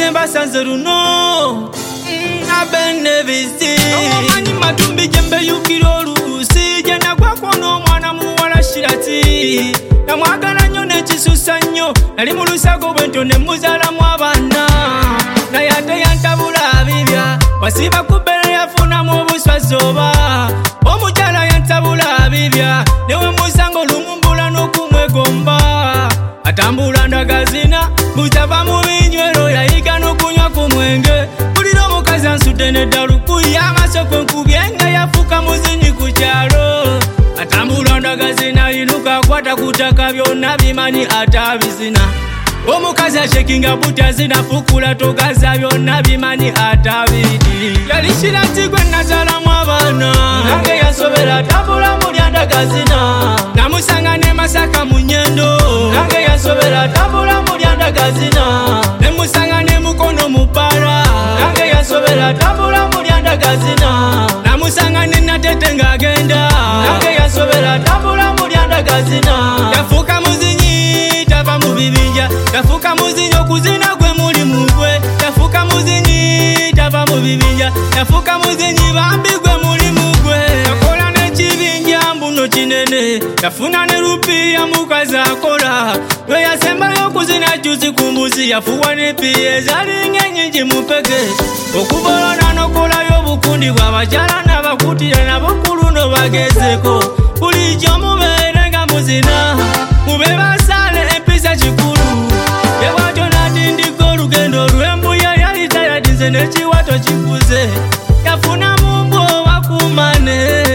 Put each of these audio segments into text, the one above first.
basanze luno abene bizi omanyi matumbi jembe yukiro olusi jena gwakono omwana muwala Shirati namwagala nnyo nekisusa nnyo nali mu lusago bwento ne muzalamu abaana naye ate yantabula bibya wasiba kubere yafunamu obuswazi oba omukyala yantabula bibya newe musango lumumbula n'okumwegomba atambula ndagazina butava mu binywero yayiga n'okunywa ku mwenge bulira omukazi ansudde neddaluku y'amasoko nkubye nga yafuuka muzinyi ku kyalo atambula ndagazina yinuka akwata ku ttaka byonna bimanyi atabizina omukazi ashekinga buta zinafukula togaza byonna bimanyi atabidi yali Shirati gwe nazalamu abaana nange yansobera atambula mu lyandagazina namusanga ne Masaka mu Nyendo nange yansobera atambula mu lyandagazina nemusanga ne Mukono mu Bbala nange yansobera atambula mu lyandagazina namusanga ne Natete ng'agenda nange yansobera atambula mu lyandagazina yafuuka muzinyi tava mu bibinja yafuuka muzinyi okuzina gwe muli mugwe yafuuka muzinyi tava mu bibinja yafuuka muzinyi bambi gwe muli mugwe yakola n'ekibinja mbuno kinene yafuna ne rupiya mukazi akola lwe yasembayo okuzina juzi ku mbuzi yafuwa n'epiya ezalinga ennyingi mu mpeke okubolona n'okolayo obukundi bw'abakyala n'abakutira nabo ku luno bagezeko bulijjo mubeere nga muzina mube basaale empisa kikulu yewatyo natindika olugendo lw'embuya yali tayadinze n'ekiwato kikuze yafuna mumbu obakumane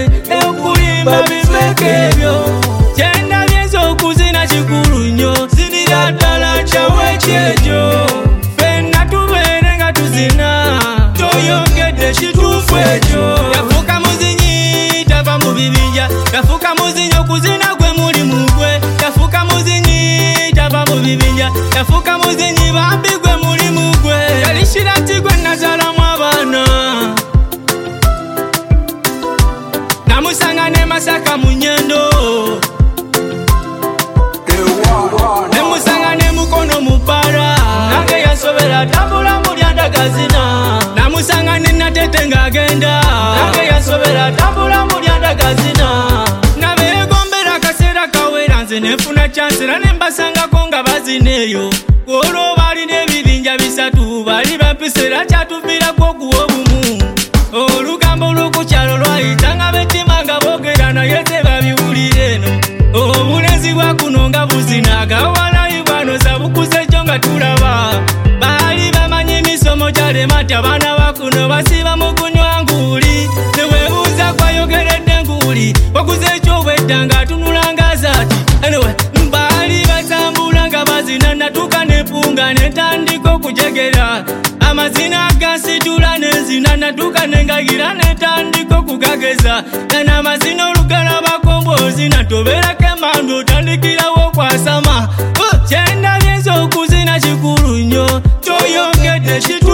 okulimba bibeeko ebyo kyendabye okuzina kikulu nnyo zinira ddala kyawekyejo fenna tubeere nga tuzina toyongedde kituufu ekyo yafuuka muzinyi tava mu bibinja yafuuka muzinyi okuzina gwe muli mugwe yafuuka muzinyi tava mu bibinja yafuuka muzinyi bambi gwe muli mugwe yali Shirati gwe nazalamu abaana namusanga ne Masaka mu Nyendo nemusanga ne Mukono mu Bbala nange yansobera atambula mu lyandagazina namusanga ne Natete ng'agenda nange yansobera atambula mu lyandagazina nabeegombera akaseera kawera nze nefuna kyansera ne mbasangako nga bazina eyo olwo baali n'ebibinja bisatu baali bapisera kyatuviirako okuwa obumu olugambo lw'okukyalo lwayitanga bettima nga boogera naye tebabiwulira eno obulenzi bwa kuno nga buzina gawalayi bwanoza bukuze kyo nga tulaba baali bamanyi emisomo gyalemati abaana bakuno basiba mu kunywa nguuli neweebuuza kwayogeredde nguuli waguze ekyobwedda ng'atunulanga zaati anyway baali batambula nga bazina natuuka nepunga netandika okujegera amazina agansitula nenzina natuuka nengagira netandika okugageza gana amazina olugala bakombozi natoberako emambi otandikirawo okwasama kyendabye nze okuzina kikulu nnyo toyongedde